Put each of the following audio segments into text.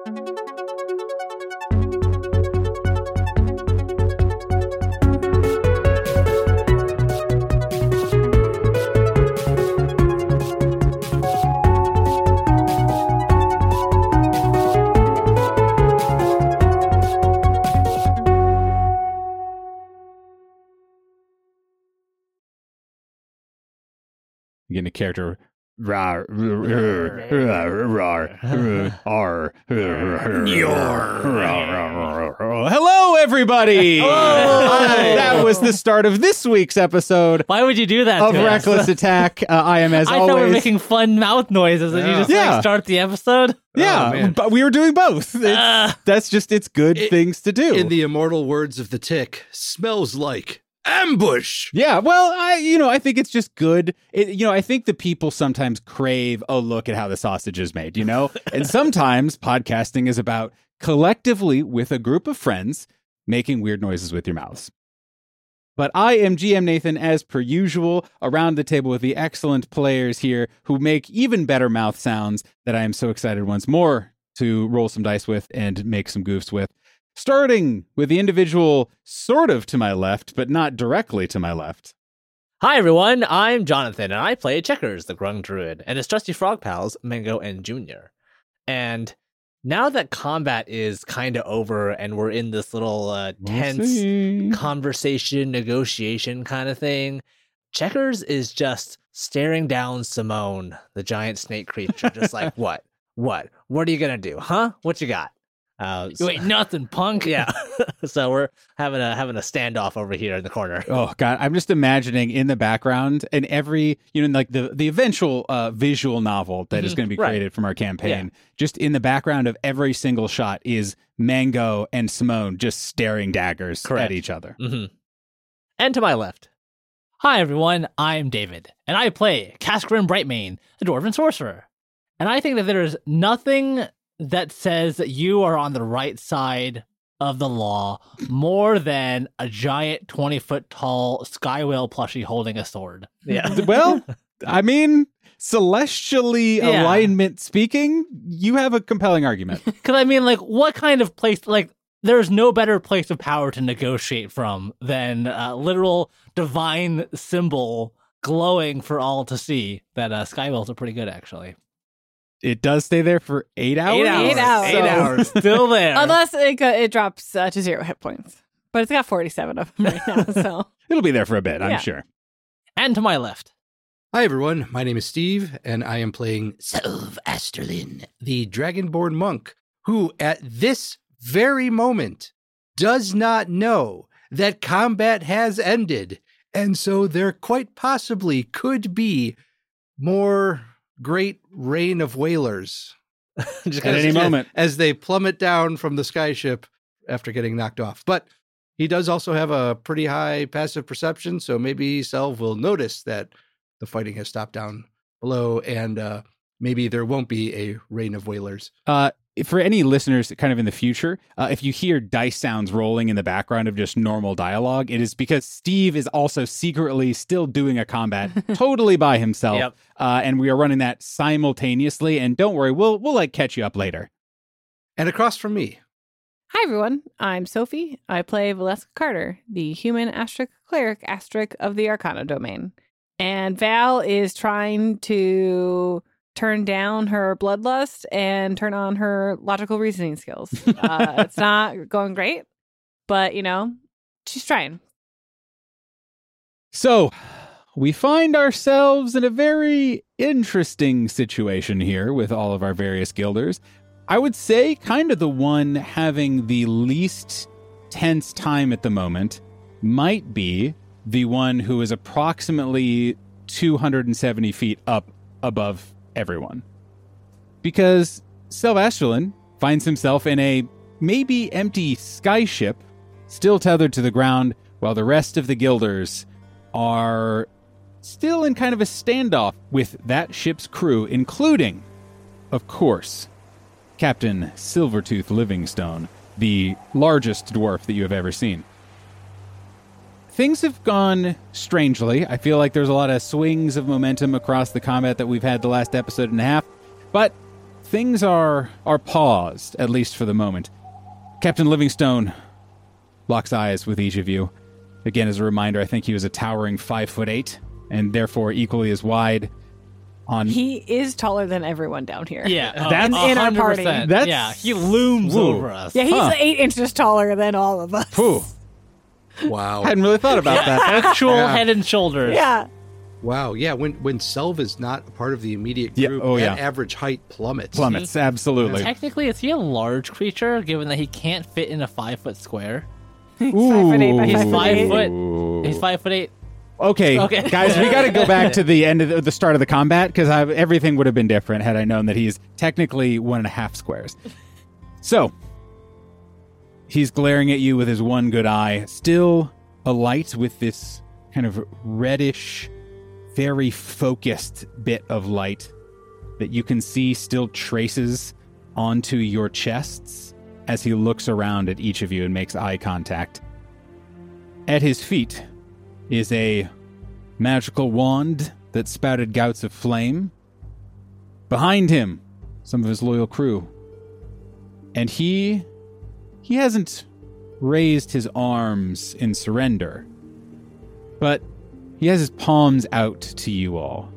Getting a character. Hello, everybody. That was the start of this week's episode. Why would you do that of to us? Reckless Attack? I am as I always. thought we were making fun mouth noises, and you just start the episode. Yeah, but we were doing both. That's just it's good things to do. In the immortal words of the Tick, smells like ambush. Yeah, well, I think it's just good. I think the people sometimes crave a look at how the sausage is made, And sometimes podcasting is about collectively with a group of friends making weird noises with your mouths. But I am GM Nathan, as per usual, around the table with the excellent players here who make even better mouth sounds that I am so excited once more to roll some dice with and make some goofs with. Starting with the individual sort of to my left, but not directly to my left. Hi, everyone. I'm Jonathan, and I play Checkers, the Grung Druid, and his trusty frog pals, Mango and Junior. And now that combat is kind of over and we're in this little tense conversation, negotiation kind of thing, Checkers is just staring down Simone, the giant snake creature, just like, what? What are you going to do? Huh? What you got? You ain't nothing, punk. Yeah. So we're having a standoff over here in the corner. Oh God, I'm just imagining in the background and every, like the eventual visual novel that is going to be created from our campaign. Yeah. Just in the background of every single shot is Mango and Simone just staring daggers at each other. Mm-hmm. And to my left. Hi, everyone. I'm David, and I play Cascarin Brightmane, the Dwarven Sorcerer. And I think that there is nothing that says that you are on the right side of the law more than a giant 20-foot tall sky whale plushie holding a sword. Yeah. Well, I mean, celestially alignment speaking, you have a compelling argument. Because I mean, what kind of place, there's no better place of power to negotiate from than a literal divine symbol glowing for all to see. That sky whales are pretty good, actually. It does stay there for 8 hours? 8 hours. 8 hours. Still there. Unless it drops to 0 hit points. But it's got 47 of them right now, so. It'll be there for a bit, I'm sure. And to my left. Hi, everyone. My name is Steve, and I am playing Selv Asterlin, the Dragonborn monk, who at this very moment does not know that combat has ended. And so there quite possibly could be more great rain of whalers at any moment as they plummet down from the skyship after getting knocked off. But he does also have a pretty high passive perception, so maybe Selv will notice that the fighting has stopped down below, and maybe there won't be a rain of whalers. For any listeners kind of in the future, if you hear dice sounds rolling in the background of just normal dialogue, it is because Steve is also secretly still doing a combat totally by himself. Yep. And we are running that simultaneously. And don't worry, we'll catch you up later. And across from me. Hi, everyone. I'm Sophie. I play Valeska Carter, the human Astric cleric Astric of the Arcana domain. And Val is trying to turn down her bloodlust and turn on her logical reasoning skills. It's not going great, but, she's trying. So we find ourselves in a very interesting situation here with all of our various guilders. I would say kind of the one having the least tense time at the moment might be the one who is approximately 270 feet up above everyone. Because Selv Asterlin finds himself in a maybe empty skyship, still tethered to the ground, while the rest of the guilders are still in kind of a standoff with that ship's crew, including, of course, Captain Silvertooth Livingstone, the largest dwarf that you have ever seen. Things have gone strangely. I feel like there's a lot of swings of momentum across the combat that we've had the last episode and a half. But things are paused, at least for the moment. Captain Livingstone locks eyes with each of you. Again, as a reminder, I think he was a towering 5'8", and therefore equally as wide. He is taller than everyone down here. Yeah, That's- in our party. 100%. That's- Yeah, he looms Whoa. over us. Yeah, he's Huh. 8 inches taller than all of us. Whew. Wow. Hadn't really thought about that. Actual Yeah. head and shoulders. Yeah. Wow. Yeah. When Selv is not a part of the immediate Yeah, group, oh, that yeah. average height plummets. Plummets, absolutely. Technically, is he a large creature, given that he can't fit in a 5-foot square? He's 5'8" by Ooh. He's 5'8". 5 foot. He's 5'8". Okay, Okay. guys, we got to go back to the end of the start of the combat because everything would have been different had I known that he's technically 1.5 squares. So, he's glaring at you with his one good eye, still alight with this kind of reddish, very focused bit of light that you can see still traces onto your chests as he looks around at each of you and makes eye contact. At his feet is a magical wand that spouted gouts of flame. Behind him, some of his loyal crew. And he hasn't raised his arms in surrender, but he has his palms out to you all.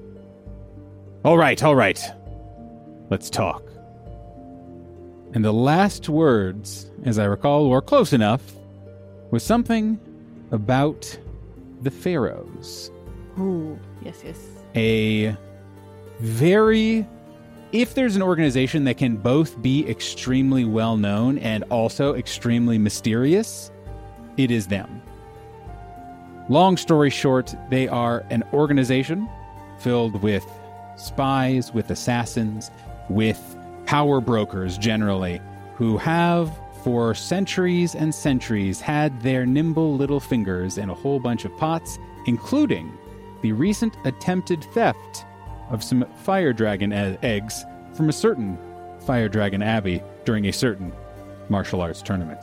All right. Let's talk. And the last words, as I recall, or close enough, was something about the Pharaohs. Ooh. Yes. A very... If there's an organization that can both be extremely well known and also extremely mysterious, it is them. Long story short, they are an organization filled with spies, with assassins, with power brokers generally, who have for centuries and centuries had their nimble little fingers in a whole bunch of pots, including the recent attempted theft of some fire dragon eggs from a certain fire dragon abbey during a certain martial arts tournament.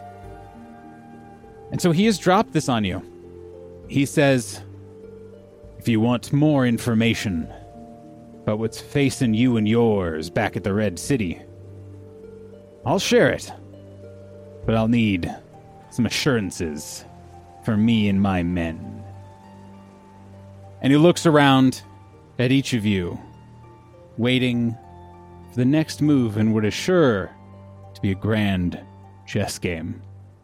And so he has dropped this on you. He says, if you want more information about what's facing you and yours back at the Red City, I'll share it. But I'll need some assurances for me and my men. And he looks around at each of you, waiting for the next move and would assure to be a grand chess game.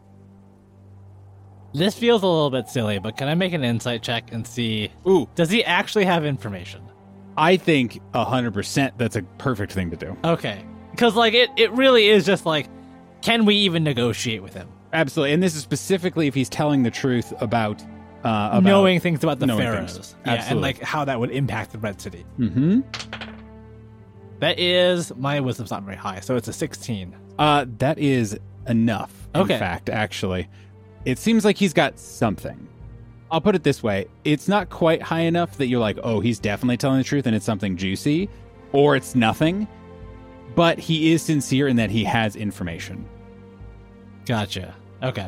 This feels a little bit silly, but can I make an insight check and see, Ooh, does he actually have information? I think 100% that's a perfect thing to do. Okay. Because, like, it really is just like, can we even negotiate with him? Absolutely. And this is specifically if he's telling the truth about Knowing things about the knowing pharaohs. things. Yeah, and, Absolutely. like, how that would impact the Red City. Mm-hmm. That is, my wisdom's not very high, so it's a 16. That is enough, Okay. in fact, actually. It seems like he's got something. I'll put it this way. It's not quite high enough that you're like, oh, he's definitely telling the truth and it's something juicy, or it's nothing. But he is sincere in that he has information. Gotcha. Okay.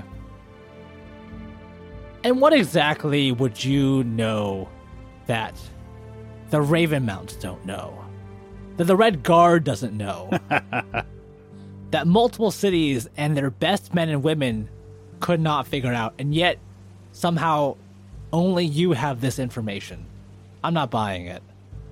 And what exactly would you know that the Ravenmounts don't know? That the Red Guard doesn't know? That multiple cities and their best men and women could not figure out, and yet somehow only you have this information. I'm not buying it.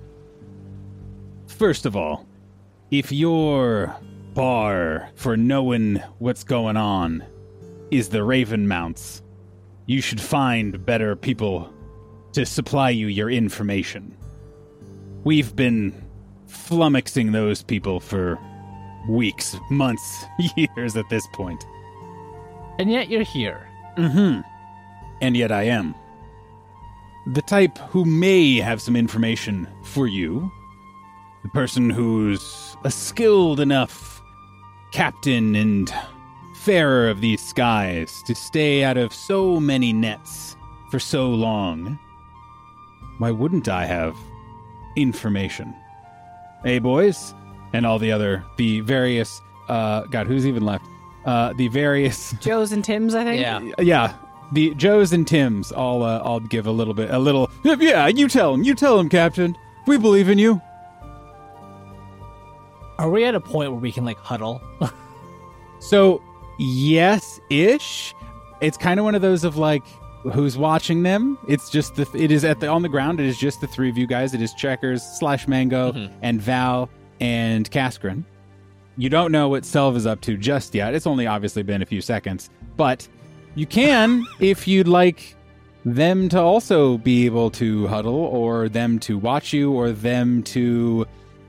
First of all, if your bar for knowing what's going on is the Ravenmounts, you should find better people to supply you your information. We've been flummoxing those people for weeks, months, years at this point. And yet you're here. Mm-hmm. And yet I am. The type who may have some information for you. The person who's a skilled enough captain and farer of these skies to stay out of so many nets for so long. Why wouldn't I have information? Hey, boys? And all the various, God, who's even left? The various... Joe's and Tim's, I think. Yeah. Yeah, the Joes and Tims all give a little. Yeah, you tell him, Captain. We believe in you. Are we at a point where we can like huddle? So, yes-ish. It's kind of one of those of like, who's watching them? It's just it is on the ground. It is just the three of you guys. It is Checkers / Mango and Val and Kaskrin. You don't know what Selv is up to just yet. It's only obviously been a few seconds, but you can if you'd like them to also be able to huddle, or them to watch you, or them to,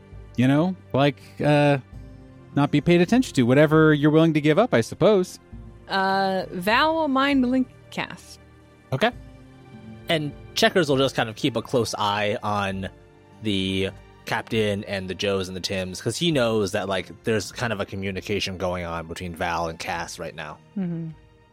not be paid attention to. Whatever you're willing to give up, I suppose. Val will mind link cast. Okay. And Checkers will just kind of keep a close eye on the Captain and the Joes and the Tims, because he knows that like there's kind of a communication going on between Val and Cass right now. Mm-hmm.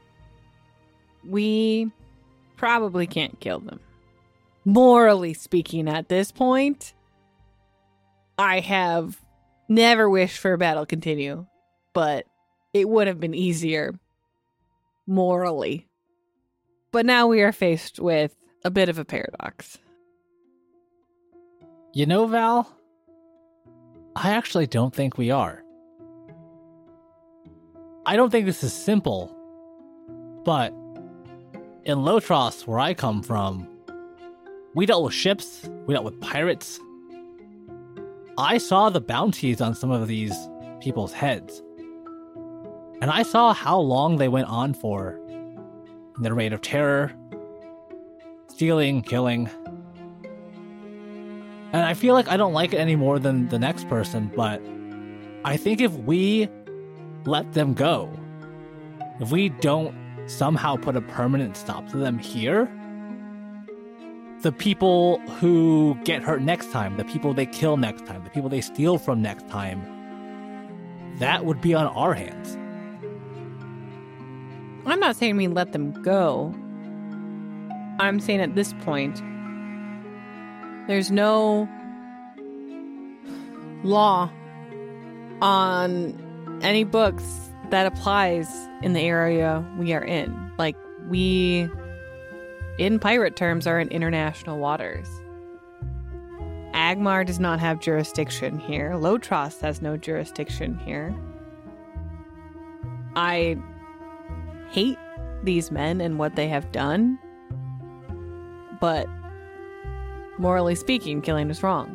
We probably can't kill them. Morally speaking, at this point, I have never wished for a battle continue, but it would have been easier morally. But now we are faced with a bit of a paradox. You know, Val, I actually don't think we are. I don't think this is simple, but in Lotros, where I come from, we dealt with ships, we dealt with pirates. I saw the bounties on some of these people's heads, and I saw how long they went on for in their reign of terror, stealing, killing. And I feel like I don't like it any more than the next person, but I think if we let them go, if we don't somehow put a permanent stop to them here, the people who get hurt next time, the people they kill next time, the people they steal from next time, that would be on our hands. I'm not saying we let them go. I'm saying at this point, there's no law on any books that applies in the area we are in. Like, we, in pirate terms, are in international waters. Agmar does not have jurisdiction here. Lotros has no jurisdiction here. I hate these men and what they have done, but morally speaking, killing is wrong.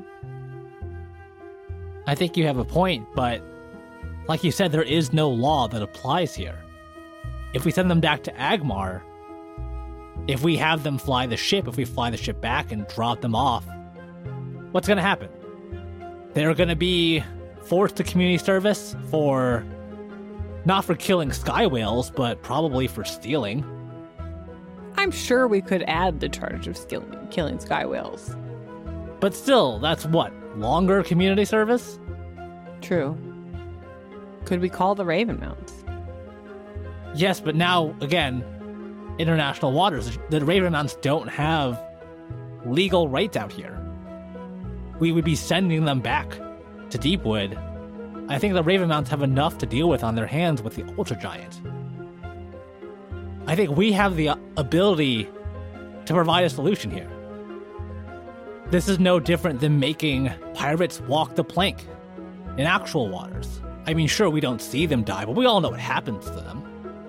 I think you have a point, but like you said, there is no law that applies here. If we send them back to Agmar, if we have them fly the ship, if we fly the ship back and drop them off, what's going to happen? They're going to be forced to community service for, not for killing sky whales, but probably for stealing. I'm sure we could add the charge of killing sky whales. But still, that's what? Longer community service? True. Could we call the Ravenmounts? Yes, but now, again, international waters. The Ravenmounts don't have legal rights out here. We would be sending them back to Deepwood. I think the Ravenmounts have enough to deal with on their hands with the Ultra Giant. I think we have the ability to provide a solution here. This is no different than making pirates walk the plank in actual waters. I mean, sure, we don't see them die, but we all know what happens to them.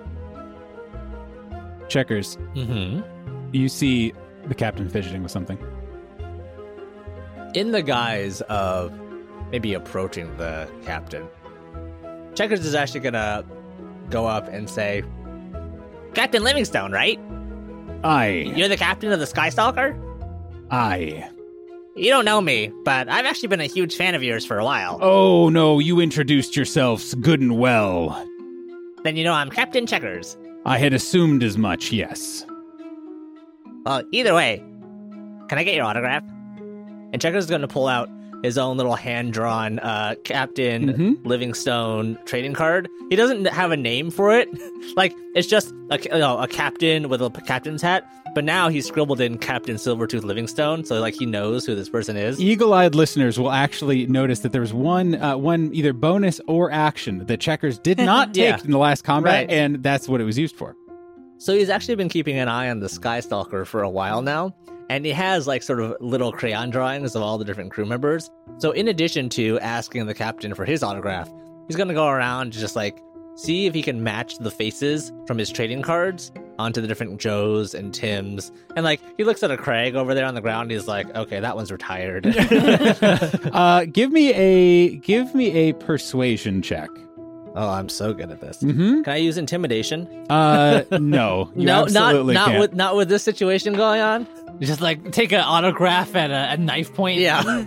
Checkers. Mm-hmm. You see the captain fidgeting with something. In the guise of maybe approaching the captain, Checkers is actually gonna go up and say, Captain Livingstone, right? Aye. You're the captain of the Skystalker? Aye. You don't know me, but I've actually been a huge fan of yours for a while. Oh, no, you introduced yourselves good and well. Then you know I'm Captain Checkers. I had assumed as much, yes. Well, either way, can I get your autograph? And Checkers is going to pull out his own little hand-drawn Captain Livingstone trading card. He doesn't have a name for it. Like, it's just a captain with a captain's hat. But now he's scribbled in Captain Silvertooth Livingstone, so like he knows who this person is. Eagle-eyed listeners will actually notice that there was one either bonus or action that Checkers did not take in the last combat, and that's what it was used for. So he's actually been keeping an eye on the Skystalker for a while now, and he has like sort of little crayon drawings of all the different crew members. So in addition to asking the captain for his autograph, he's going to go around to just like see if he can match the faces from his trading cards onto the different Joes and Tims. And like he looks at a Craig over there on the ground. He's like, okay, that one's retired. Give me a persuasion check. Oh, I'm so good at this. Mm-hmm. Can I use intimidation? No, you absolutely can't. Not with this situation going on. You just like take an autograph at a knife point. Yeah.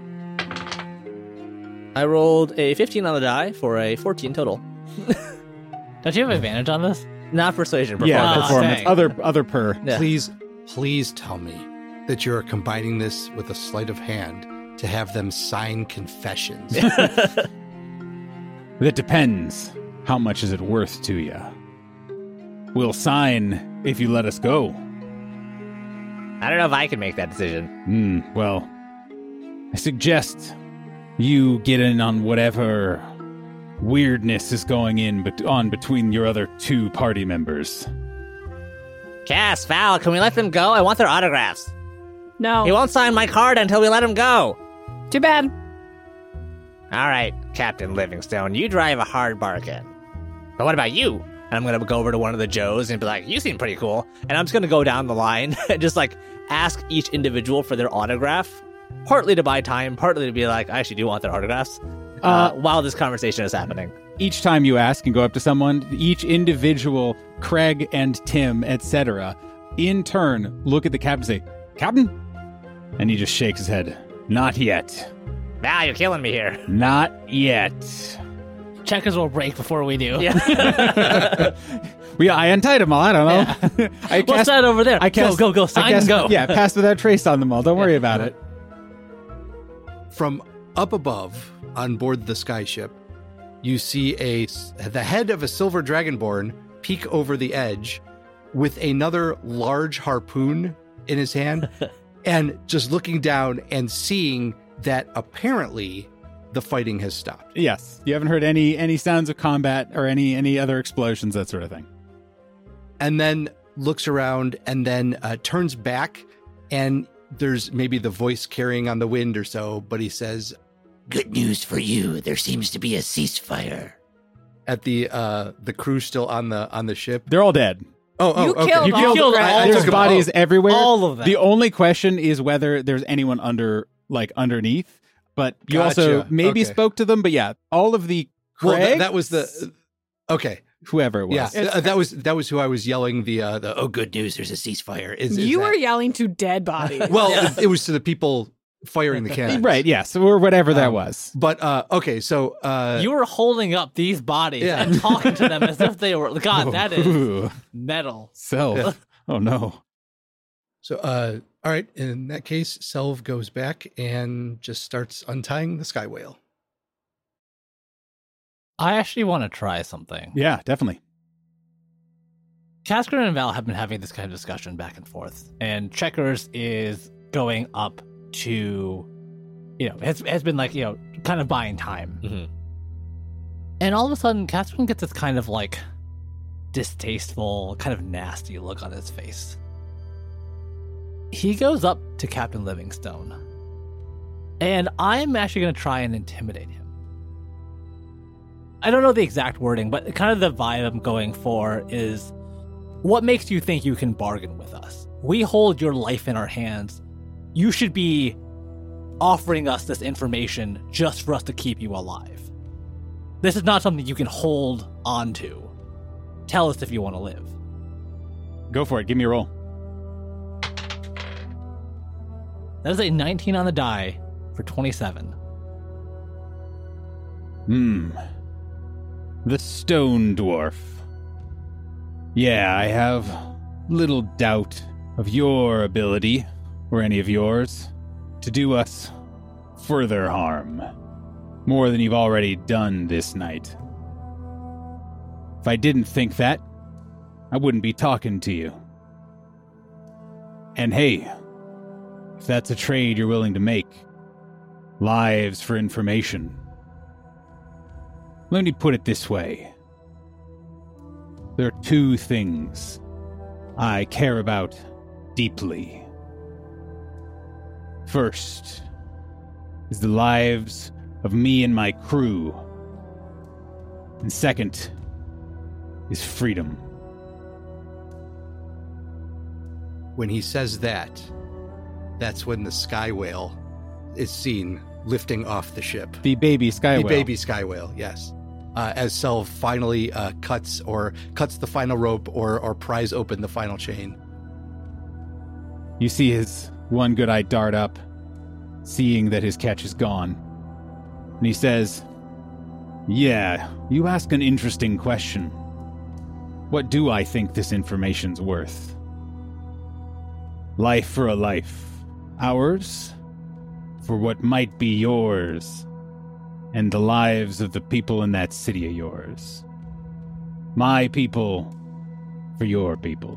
I rolled a 15 on the die for a 14 total. Don't you have advantage on this? Not persuasion, performance. Yeah, Oh, performance. dang. Other per. Yeah. Please tell me that you're combining this with a sleight of hand to have them sign confessions. That depends. How much is it worth to you? We'll sign if you let us go. I don't know if I can make that decision. Well, I suggest you get in on whatever weirdness is going on between your other two party members. Cass, Val, can we let them go? I want their autographs. No. He won't sign my card until we let him go. Too bad. All right, Captain Livingstone, you drive a hard bargain. But what about you? And I'm going to go over to one of the Joes and be like, you seem pretty cool. And I'm just going to go down the line and just like ask each individual for their autograph, partly to buy time, partly to be like, I actually do want their autographs while this conversation is happening. Each time you ask and go up to someone, each individual, Craig and Tim, etc., in turn, look at the captain and say, Captain? And he just shakes his head. Not yet. Val, you're killing me here. Not yet. Checkers will break before we do. Yeah. I untied them all. I don't know. I What's that over there? Go. Sign and go. Yeah, pass without trace on them all. Don't worry about it. From up above, on board the skyship, you see the head of a silver dragonborn peek over the edge with another large harpoon in his hand and just looking down and seeing that apparently the fighting has stopped. Yes. You haven't heard any sounds of combat or any other explosions, that sort of thing. And then looks around and then turns back, and there's maybe the voice carrying on the wind or so, but he says, Good news for you. There seems to be a ceasefire. at the crew still on the ship. They're all dead. You okay. killed You all killed the all there's bodies everywhere. All of them. The only question is whether there's anyone underneath. But you also Gotcha. maybe Okay. spoke to them. But yeah, all of the Well, Craigs, that was the okay. whoever it was. Yeah, that was who I was yelling the oh good news, there's a ceasefire. Is You that- were yelling to dead bodies. well, it was to the people firing the cannons, Right, yes, or whatever that was. But okay, so You were holding up these bodies Yeah. and talking to them as if they were. God, that is Ooh, metal. Self. Yeah. Oh no. So, all right. In that case, Selv goes back and just starts untying the sky whale. I actually want to try something. Yeah, definitely. Casker and Val have been having this kind of discussion back and forth, and Checkers is going up to, has been like, kind of buying time. Mhm. And all of a sudden, Casker gets this kind of like distasteful, kind of nasty look on his face. He goes up to Captain Livingstone, and I'm actually going to try and intimidate him. I don't know the exact wording, but kind of the vibe I'm going for is, what makes you think you can bargain with us? We hold your life in our hands. You should be offering us this information just for us to keep you alive. This is not something you can hold on to. Tell us if you want to live. Go for it. Give me a roll. That is a 19 on the die for 27. The stone dwarf. Yeah, I have little doubt of your ability, or any of yours, to do us further harm. More than you've already done this night. If I didn't think that, I wouldn't be talking to you. And hey, if that's a trade you're willing to make, lives for information. Let me put it this way. There are two things I care about deeply. First is the lives of me and my crew. And second is freedom. When he says that, that's when the sky whale is seen lifting off the ship. The baby sky The whale. baby sky whale, yes. As Selv finally cuts the final rope or pries open the final chain. You see his one good eye dart up, seeing that his catch is gone. And he says, "Yeah, you ask an interesting question. What do I think this information's worth? Life for a life. Ours for what might be yours. And the lives of the people in that city of yours. My people for your people."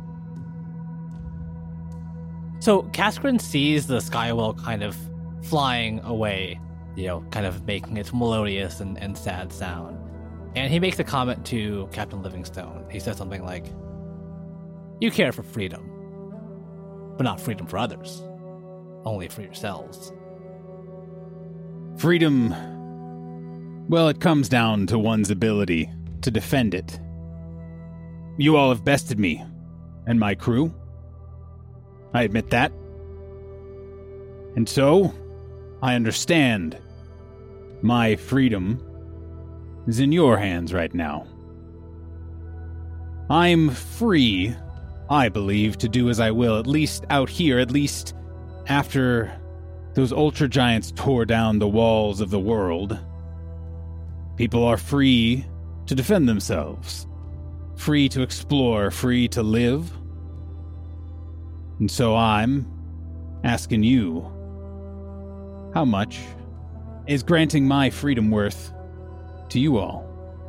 So Kaskrin sees the skywell kind of flying away, kind of making its melodious and sad sound. And he makes a comment to Captain Livingstone. He says something like, "You care for freedom, but not freedom for others. Only for yourselves." Freedom, well, it comes down to one's ability to defend it. You all have bested me and my crew. I admit that. And so, I understand my freedom is in your hands right now. I'm free, I believe, to do as I will, at least out here, at least after those ultra giants tore down the walls of the world. People are free to defend themselves, free to explore, free to live. And so I'm asking you, how much is granting my freedom worth to you all?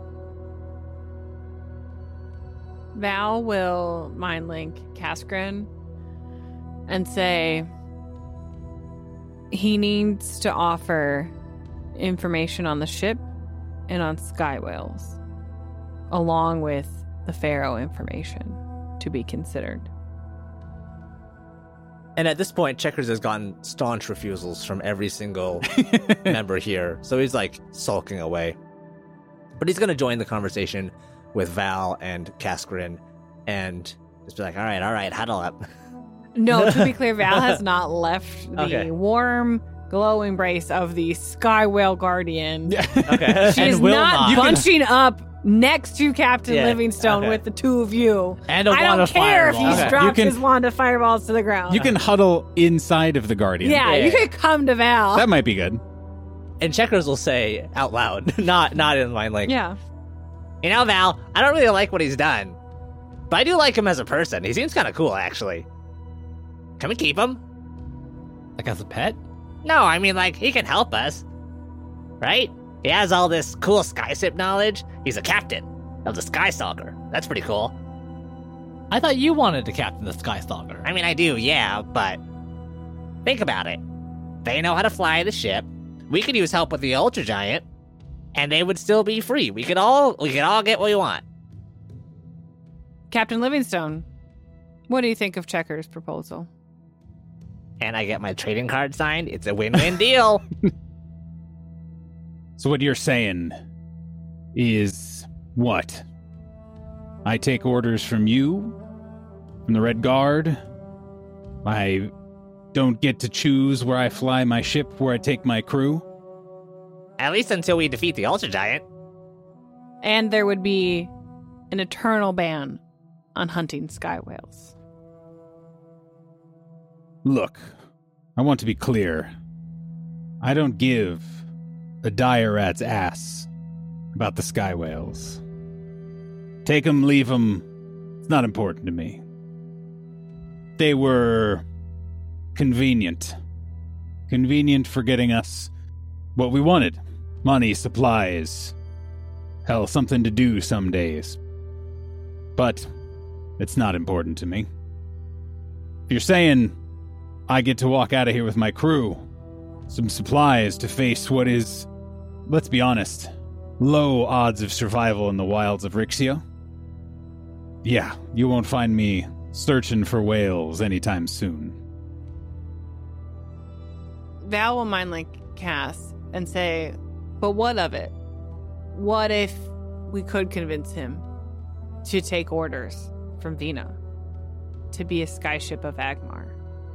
Val will mind link Kaskrin and say he needs to offer information on the ship and on sky whales, along with the Pharaoh information to be considered. And at this point, Checkers has gotten staunch refusals from every single member here. So he's like sulking away. But he's going to join the conversation with Val and Kaskrin and just be like, all right, huddle up. No, to be clear, Val has not left the Okay. warm, glow embrace of the sky whale guardian. Okay. She And is will not not. bunching up next to Captain Yeah, Livingstone okay. with the two of you. And a I wand don't of care if he fireball. Okay. drops You can- his wand of fireballs to the ground. You can huddle inside of the Guardian. yeah, Yeah. you could come to Val. That might be good. And Checkers will say out loud, not in mind like, yeah. you know, Val, I don't really like what he's done. But I do like him as a person. He seems kind of cool, actually. Can we keep him? Like as a pet? No, I mean, like, he can help us. Right? He has all this cool skyship knowledge. He's a captain of the Skystalker. That's pretty cool. I thought you wanted to captain the Skystalker. I mean, I do, yeah, but think about it. They know how to fly the ship. We could use help with the Ultra Giant, and they would still be free. We could all get what we want. Captain Livingstone, what do you think of Checker's proposal? And I get my trading card signed. It's a win-win deal. So what you're saying is what? I take orders from you? From the Red Guard? I don't get to choose where I fly my ship, where I take my crew? At least until we defeat the Ultra Giant. And there would be an eternal ban on hunting sky whales. Look, I want to be clear. I don't give a dire rat's ass about the sky whales. Take 'em, leave 'em. It's not important to me. They were convenient. Convenient for getting us what we wanted. Money, supplies. Hell, something to do some days. But it's not important to me. If you're saying I get to walk out of here with my crew, some supplies to face what is, let's be honest, low odds of survival in the wilds of Rixia, yeah, you won't find me searching for whales anytime soon. Val will mind like Cass and say, but what of it? What if we could convince him to take orders from Vina to be a skyship of Agmar?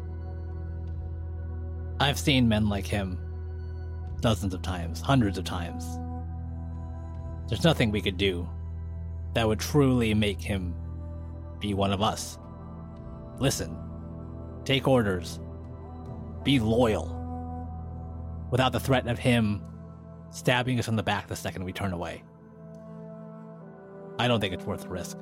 I've seen men like him dozens of times, hundreds of times. There's nothing we could do that would truly make him be one of us. Listen, take orders, be loyal, without the threat of him stabbing us in the back the second we turn away. I don't think it's worth the risk.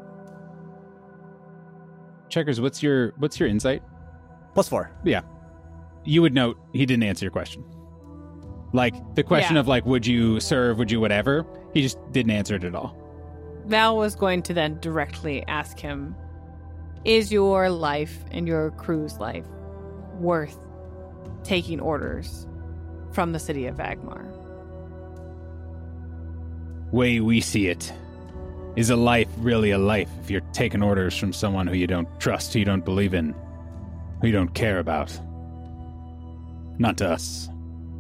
Checkers, what's your insight? +4. Yeah. You would note he didn't answer your question. Like, the question Yeah. of, like, would you serve, would you whatever? He just didn't answer it at all. Val was going to then directly ask him, is your life and your crew's life worth taking orders from the city of Agmar? Way we see it, is a life really a life if you're taking orders from someone who you don't trust, who you don't believe in, who you don't care about? Not to us.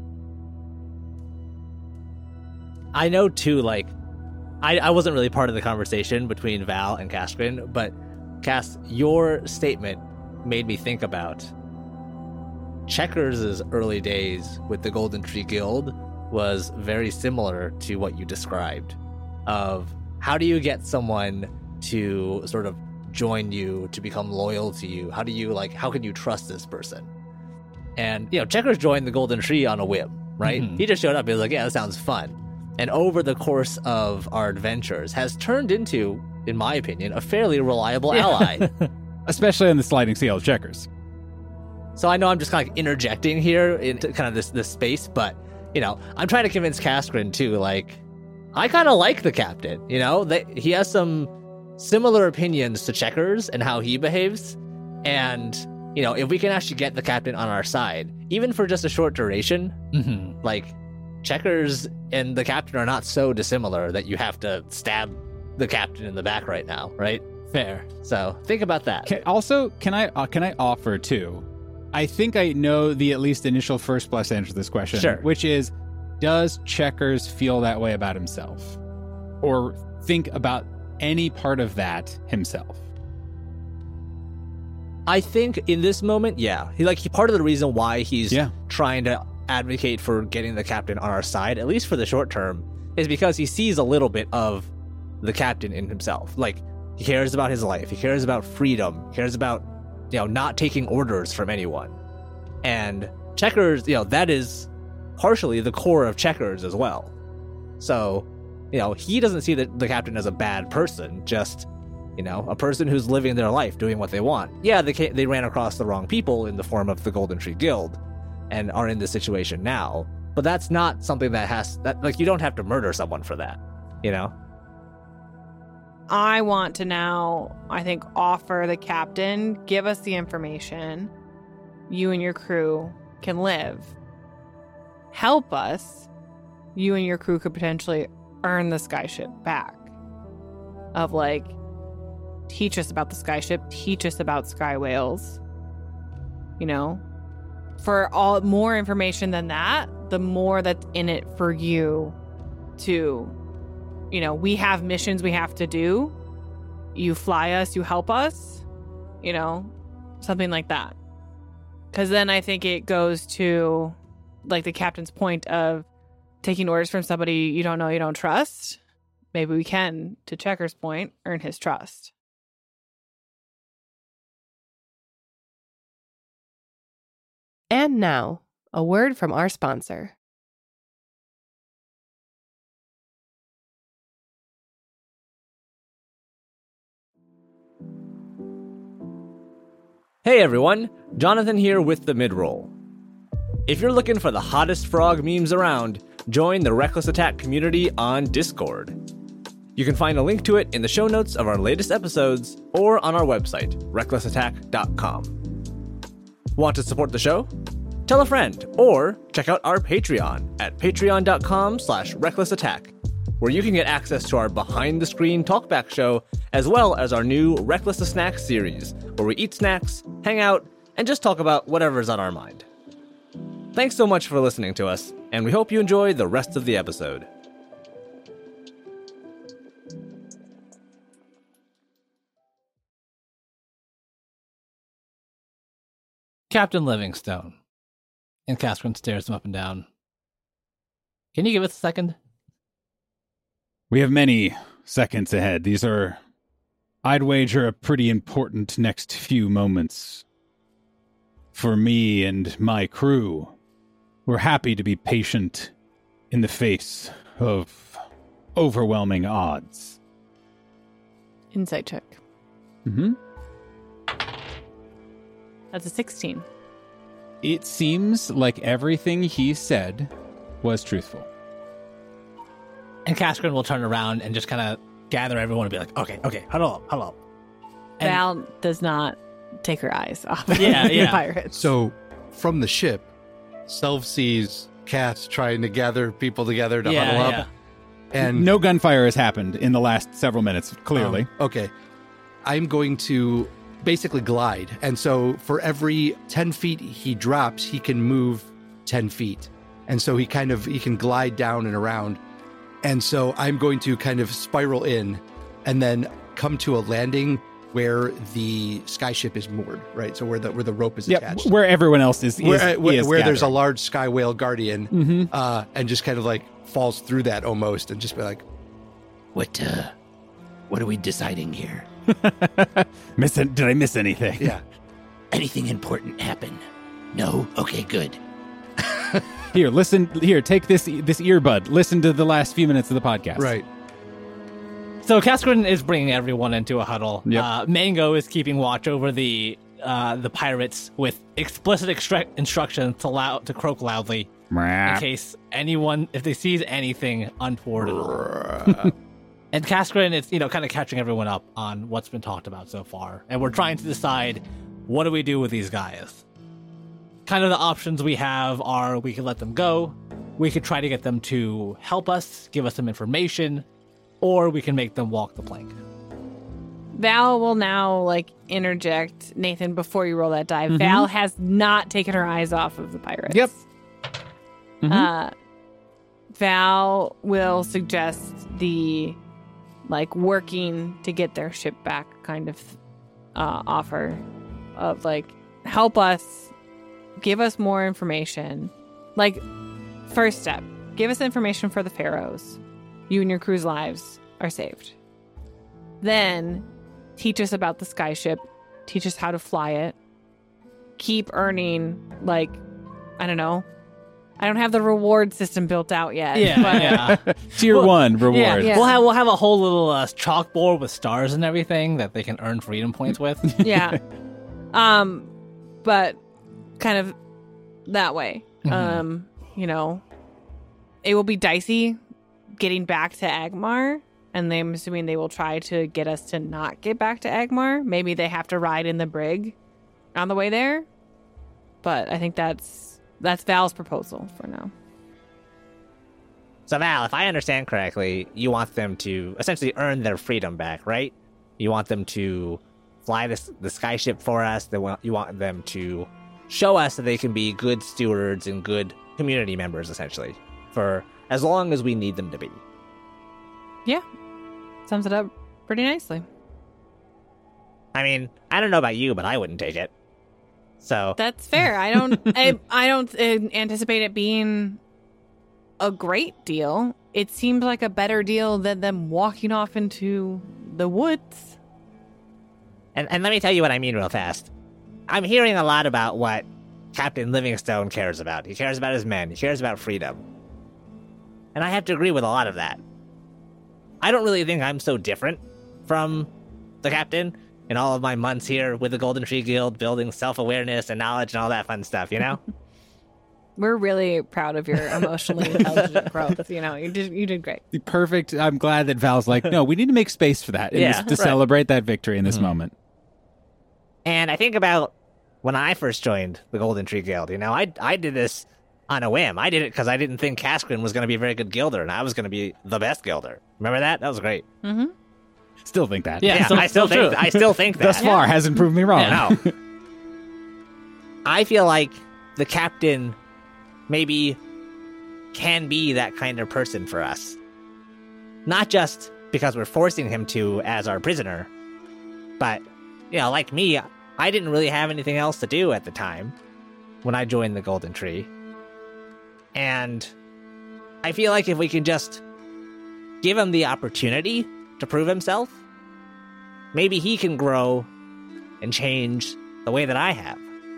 I know too, like, I wasn't really part of the conversation between Val and Kaskrin, but Cass, your statement made me think about Checkers' early days with the Golden Tree Guild was very similar to what you described, of how do you get someone to sort of join you, to become loyal to you? How can you trust this person? And, Checkers joined the Golden Tree on a whim, right? Mhm. He just showed up and was like, yeah, that sounds fun. And over the course of our adventures has turned into, in my opinion, a fairly reliable ally. Especially on the sliding scale of Checkers. So I know I'm just kind of like interjecting here into kind of this space, but, I'm trying to convince Kaskrin too, like, I kind of like the captain, he has some similar opinions to Checkers and how he behaves. And, if we can actually get the captain on our side, even for just a short duration, Mm-hmm. like, Checkers and the captain are not so dissimilar that you have to stab the captain in the back right now, right? Fair. So think about that. Can I offer too? I think I know the at least initial first plus answer to this question. Sure. Which is, does Checkers feel that way about himself? Or think about any part of that himself? I think in this moment, yeah. He part of the reason why he's Yeah. trying to advocate for getting the captain on our side, at least for the short term, is because he sees a little bit of the captain in himself. Like, he cares about his life, he cares about freedom, he cares about, not taking orders from anyone. And Checkers, that is partially the core of Checkers as well. So, he doesn't see the captain as a bad person, just, a person who's living their life, doing what they want. Yeah, they ran across the wrong people in the form of the Golden Tree Guild and are in this situation now. But that's not something you don't have to murder someone for that, I want to now, I think, offer the captain, give us the information. You and your crew can live. Help us. You and your crew could potentially earn the skyship back. Of like, teach us about the skyship, teach us about sky whales. For all more information than that, the more that's in it for you to, we have missions we have to do. You fly us, you help us, something like that. Because then I think it goes to, like, the captain's point of taking orders from somebody you don't know, you don't trust. Maybe we can, to Checkers' point, earn his trust. And now, a word from our sponsor. Hey everyone, Jonathan here with the midroll. If you're looking for the hottest frog memes around, join the Reckless Attack community on Discord. You can find a link to it in the show notes of our latest episodes or on our website, recklessattack.com. Want to support the show? Tell a friend or check out our Patreon at patreon.com/recklessattack, where you can get access to our behind-the-screen talkback show, as well as our new Reckless to Snacks series, where we eat snacks, hang out, and just talk about whatever's on our mind. Thanks so much for listening to us, and we hope you enjoy the rest of the episode. Captain Livingstone. And Cascarin stares him up and down. Can you give us a second? We have many seconds ahead. These are, I'd wager, a pretty important next few moments. For me and my crew, we're happy to be patient in the face of overwhelming odds. Insight check. Mm-hmm. That's a 16. It seems like everything he said was truthful. And Cascarin will turn around and just kind of gather everyone and be like, okay, huddle up. And- Val does not take her eyes off Yeah, the yeah. pirates. So from the ship, Selv sees Cass trying to gather people together to huddle up. And No gunfire has happened in the last several minutes, clearly. Okay. I'm going to basically glide. And so for every 10 feet he drops, he can move 10 feet. And so he can glide down and around. And so I'm going to kind of spiral in and then come to a landing where the skyship is moored, right? So where the rope is attached. Where everyone else is Where there's a gathering. large sky whale guardian, Mhm. and just kind of like falls through that almost and just be like, What are we deciding here? Did I miss anything? yeah. Anything important happen? No? Okay, good. Here, listen. Here, take this earbud. Listen to the last few minutes of the podcast. Right. So Cascarin is bringing everyone into a huddle. Yep. Mango is keeping watch over the pirates with explicit instructions to croak loudly in case if they sees anything untoward at all. And Cascarin is, kind of catching everyone up on what's been talked about so far. And we're trying to decide, what do we do with these guys? Kind of the options we have are we could let them go, we could try to get them to help us, give us some information, or we can make them walk the plank. Val will now interject. Nathan, before you roll that die, Val has not taken her eyes off of the pirates. Yep. Mhm. Val will suggest the working to get their ship back kind of offer of help us, give us more information. First step, give us information for the pharaohs. You and your crew's lives are saved. Then teach us about the skyship, teach us how to fly it, keep earning I don't know. I don't have the reward system built out yet. but Tier 1 reward. yeah. We'll have a whole little chalkboard with stars and everything that they can earn freedom points with. yeah. But kind of that way. It will be dicey getting back to Agmar, and I'm assuming they will try to get us to not get back to Agmar. Maybe they have to ride in the brig on the way there. But I think that's Val's proposal for now. So Val, if I understand correctly, you want them to essentially earn their freedom back, right? You want them to fly the skyship for us. You want them to show us that they can be good stewards and good community members, essentially, for as long as we need them to be. Yeah. Sums it up pretty nicely. I mean, I don't know about you, but I wouldn't take it. So That's fair. I don't I don't anticipate it being a great deal. It seems like a better deal than them walking off into the woods. And let me tell you what I mean real fast. I'm hearing a lot about what Captain Livingstone cares about. He cares about his men. He cares about freedom. And I have to agree with a lot of that. I don't really think I'm so different from the captain in all of my months here with the Golden Tree Guild, building self-awareness and knowledge and all that fun stuff, you know? We're really proud of your emotionally intelligent growth. You did great. Perfect. I'm glad that Val's no, we need to make space for that to celebrate that victory in this moment. And I think about when I first joined the Golden Tree Guild, I did this on a whim. I did it because I didn't think Cascarin was going to be a very good guilder, and I was going to be the best guilder. Remember that? That was great. Mm-hmm. Still think that. Yeah, I still think that. Thus far, hasn't proved me wrong. No. I feel like the captain maybe can be that kind of person for us. Not just because we're forcing him to as our prisoner, but, like me, I didn't really have anything else to do at the time when I joined the Golden Tree. And I feel like if we can just give him the opportunity to prove himself, maybe he can grow and change the way that I have.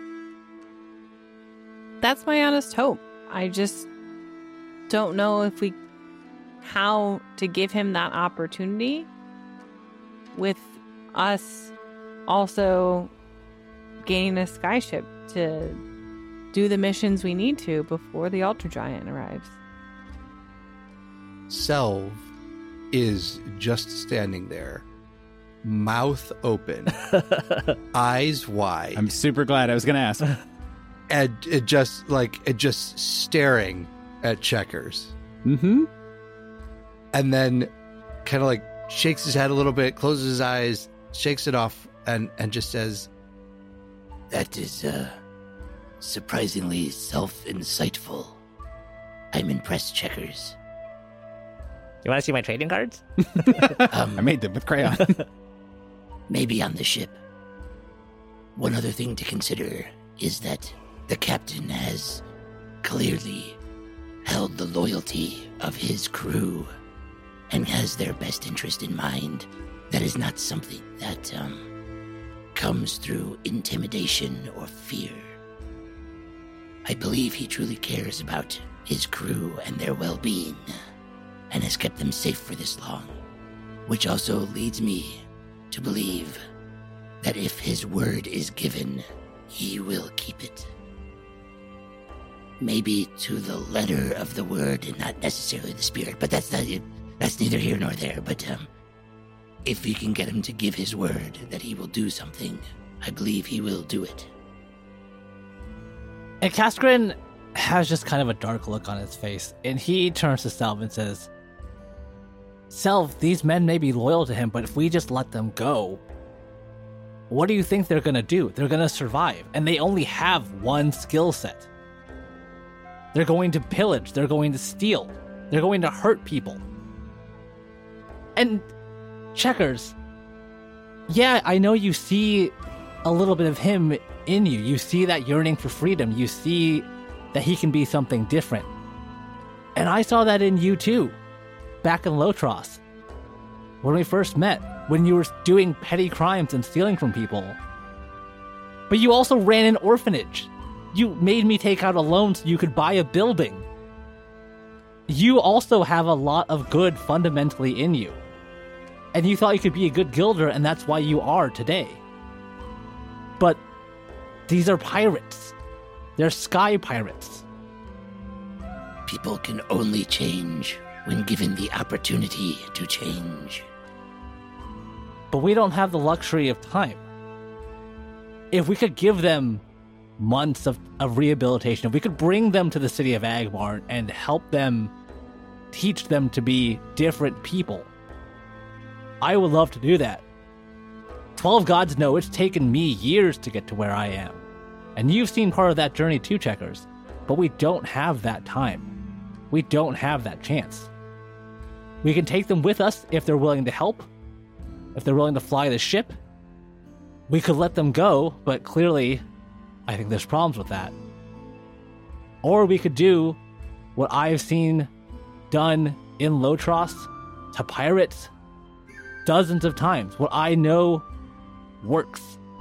That's my honest hope. I just don't know how to give him that opportunity with us also gaining a skyship to do the missions we need to before the Altar Giant arrives. Selv is just standing there, mouth open, eyes wide. I'm super glad I was going to ask. And it just staring at Checkers. Mm-hmm. And then kind of like shakes his head a little bit, closes his eyes, shakes it off, and just says, That is, surprisingly self-insightful. I'm impressed, Checkers. You want to see my trading cards? I made them with crayon. Maybe on the ship. One other thing to consider is that the captain has clearly held the loyalty of his crew and has their best interest in mind. That is not something that comes through intimidation or fear. I believe he truly cares about his crew and their well-being and has kept them safe for this long, which also leads me to believe that if his word is given, he will keep it. Maybe to the letter of the word and not necessarily the spirit, but that's neither here nor there. But if we can get him to give his word that he will do something, I believe he will do it. And Kaskrin has just kind of a dark look on his face, and he turns to Selv and says, Selv, these men may be loyal to him, but if we just let them go, what do you think they're going to do? They're going to survive, and they only have one skill set. They're going to pillage, they're going to steal, they're going to hurt people. And Checkers, yeah, I know you see a little bit of him in you. You see that yearning for freedom. You see that he can be something different. And I saw that in you too, back in Lotros, when we first met, when you were doing petty crimes and stealing from people. But you also ran an orphanage. You made me take out a loan so you could buy a building. You also have a lot of good fundamentally in you. And you thought you could be a good guilder, and that's why you are today. But these are pirates. They're sky pirates. People can only change when given the opportunity to change. But we don't have the luxury of time. If we could give them months of rehabilitation, if we could bring them to the city of Agmar and help them, teach them to be different people, I would love to do that. 12 gods know it's taken me years to get to where I am. And you've seen part of that journey too, Checkers. But we don't have that time. We don't have that chance. We can take them with us if they're willing to help, if they're willing to fly the ship. We could let them go, but clearly, I think there's problems with that. Or we could do what I've seen done in Lotros to pirates dozens of times. What I know works.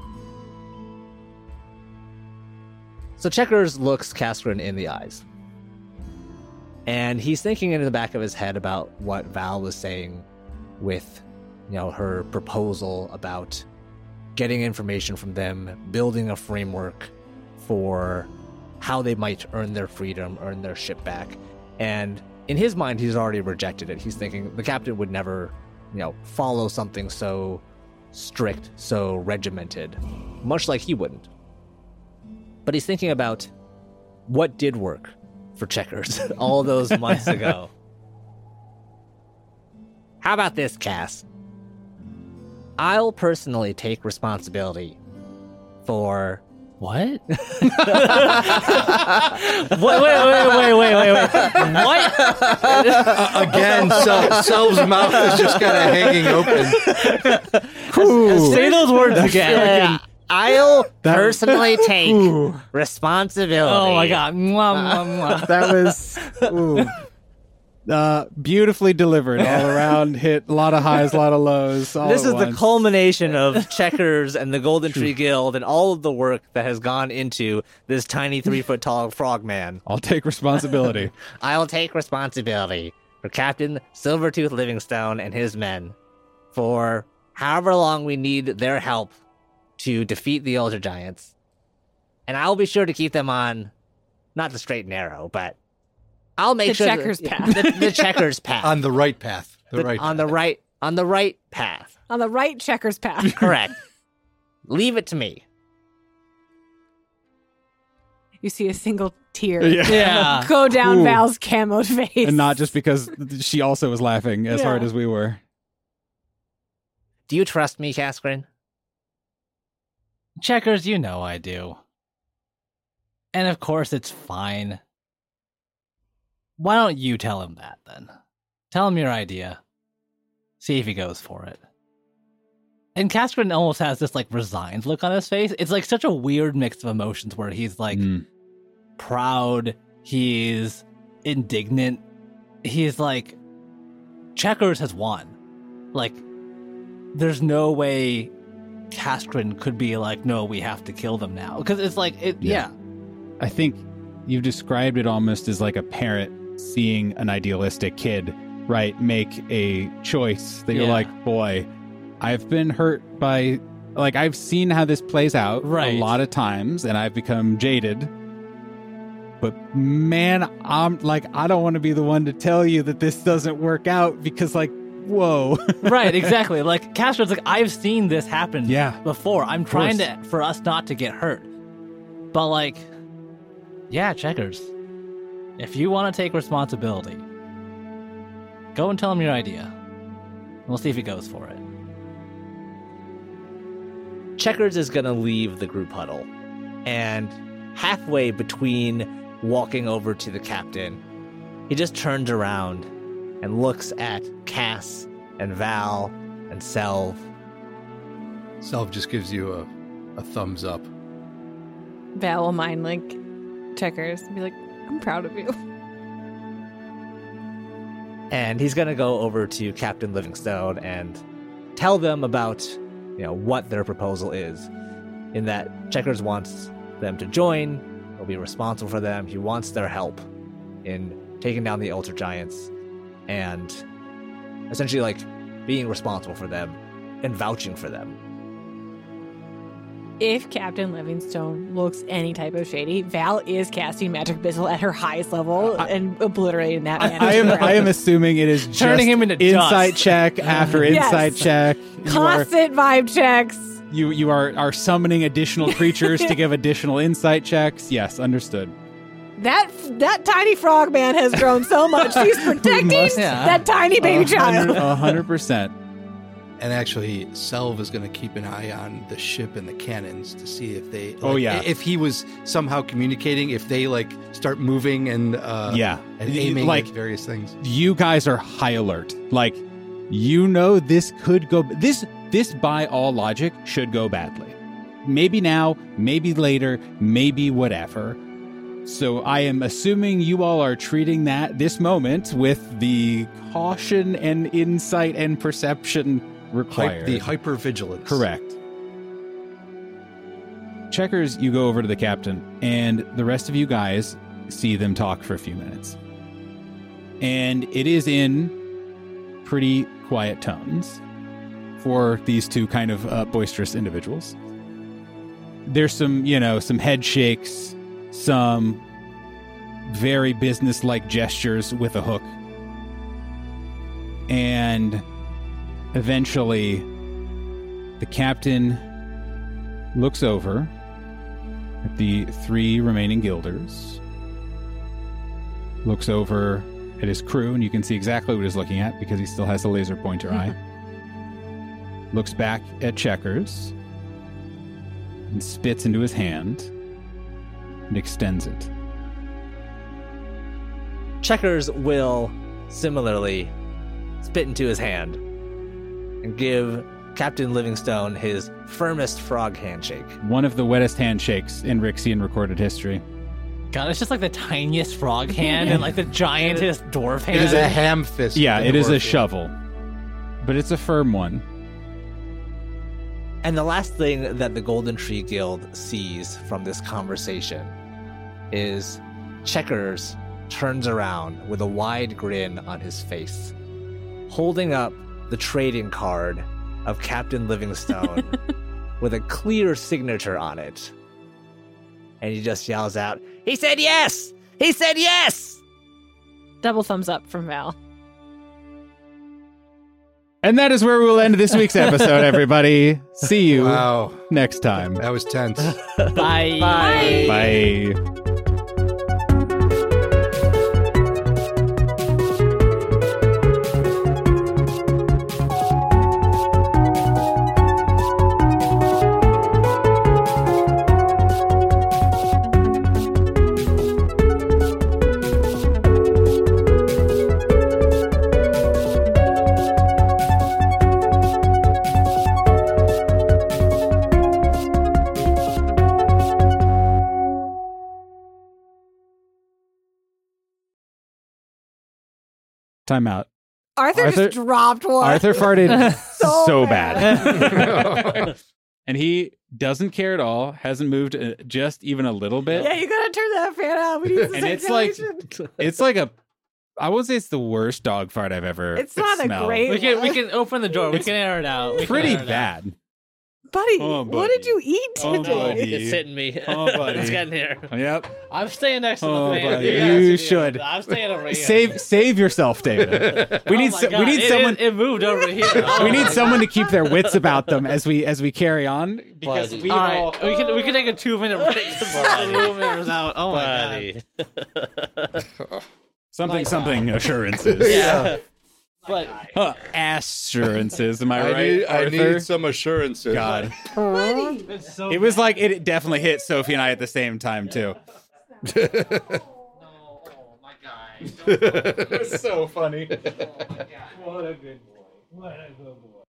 So Checkers looks Kaskrin in the eyes. And he's thinking in the back of his head about what Val was saying with, her proposal about getting information from them, building a framework for how they might earn their freedom, earn their ship back. And in his mind, he's already rejected it. He's thinking the captain would never, follow something so strict, so regimented, much like he wouldn't. But he's thinking about what did work for Checkers all those months ago. How about this, Cass? I'll personally take responsibility for What? Wait. What? Again, Selv's mouth is just kind of hanging open. Say those words again. I'll personally take responsibility. Oh my god. Mwah, mwah, mwah. That was beautifully delivered all around. Hit a lot of highs, a lot of lows. All This at is the once. culmination of Checkers and the Golden Tree Guild and all of the work that has gone into this tiny 3-foot-tall frogman. I'll take responsibility. I'll take responsibility for Captain Silvertooth Livingstone and his men for however long we need their help to defeat the Ultra Giants. And I'll be sure to keep them on, not the straight and narrow, but I'll make The sure checkers path. The checkers path. On the right path. On the right path. On the right checkers path. Correct. Leave it to me. You see a single tear Yeah. go down Ooh. Val's camoed face. And not just because she also was laughing as hard as we were. Do you trust me, Kaskrin? Checkers, you know I do. And of course it's fine. Why don't you tell him that then? Tell him your idea. See if he goes for it. And Kaskrin almost has this like resigned look on his face. It's like such a weird mix of emotions where he's like proud, he's indignant, he's like, Checkers has won. Like, there's no way Kaskrin could be like, no, we have to kill them now. Because it's like, yeah. I think you've described it almost as like a parent seeing an idealistic kid, right, make a choice that you're Yeah. like, boy, I've been hurt by, like, I've seen how this plays out Right. a lot of times, and I've become jaded. But man, I'm like, I don't want to be the one to tell you that this doesn't work out because, like, whoa. Right, exactly. Like, Castron's like, I've seen this happen Yeah. before. I'm trying for us not to get hurt. But, like, yeah, Checkers. If you want to take responsibility, go and tell him your idea. We'll see if he goes for it. Checkers is going to leave the group huddle. And halfway between walking over to the captain, he just turns around and looks at Cass and Val and Selv. Selv just gives you a thumbs up. Val will mind like checkers and be like, I'm proud of you. And he's going to go over to Captain Livingstone and tell them about, what their proposal is. In that Checkers wants them to join, he'll be responsible for them. He wants their help in taking down the Ultra Giants and essentially like being responsible for them and vouching for them. If Captain Livingstone looks any type of shady, Val is casting Magic Missile at her highest level and obliterating that man. I am assuming it is Turning just him into insight dust. check after Yes. insight check. Constant vibe checks. You are summoning additional creatures to give additional insight checks. Yes, understood. That tiny frog man has grown so much. He's protecting Yeah. that tiny baby child. 100%. And actually, Selv is going to keep an eye on the ship and the cannons to see if they. Oh, yeah. If he was somehow communicating, if they like start moving and Yeah. and aiming Like, at various things. you guys are high alert. Like, this could go. This by all logic should go badly. Maybe now, maybe later, maybe whatever. So I am assuming you all are treating this moment with the caution and insight and perception required. The hypervigilance. Correct. Checkers, you go over to the captain, and the rest of you guys see them talk for a few minutes. And it is in pretty quiet tones for these two kind of boisterous individuals. There's some head shakes, some very business-like gestures with a hook. And eventually, the captain looks over at the three remaining guilders, looks over at his crew, and you can see exactly what he's looking at because he still has the laser pointer eye. Looks back at Checkers, and spits into his hand and extends it. Checkers will similarly spit into his hand and give Captain Livingstone his firmest frog handshake. One of the wettest handshakes in Rixian recorded history. God, it's just like the tiniest frog hand and like the giantest dwarf hand. It is a ham fist. Yeah, in it the is a Warfield. shovel, but it's a firm one. And the last thing that the Golden Tree Guild sees from this conversation is Checkers turns around with a wide grin on his face, holding up the trading card of Captain Livingstone with a clear signature on it. And he just yells out, "He said yes! He said yes!" Double thumbs up from Val. And that is where we will end this week's episode, everybody. See you Wow, next time. that was tense. Bye. Bye. Time out. Arthur just dropped one. Arthur farted So so bad. bad. And he doesn't care at all, hasn't moved just even a little bit. Yeah, you gotta turn that fan out. We need the And it's like- circulation. It's like I won't say it's the worst dog fart I've ever It's not a smelled. great- We can open the door. We can air it out. We can Pretty air it out. bad. buddy, Oh, what did buddy. you eat Oh, today? buddy. It's hitting me. Oh, buddy. It's getting here. Yep. I'm staying next to Oh, the fan. buddy, guys you can do should. it. I'm staying over here. Save yourself, David. We need Oh my God, we need it someone is- It moved over here. Oh we need my someone to keep their wits about them as we carry on because Buddy. we All all right, we can take a 2-minute break. The room airs out. Oh my god. something assurances. Yeah. But Assurances, am I right? I Arthur? need some assurances. God. it's so It was like it definitely hit Sophie and I at the same time too. oh my god. It was so funny. What a good boy. What a good boy.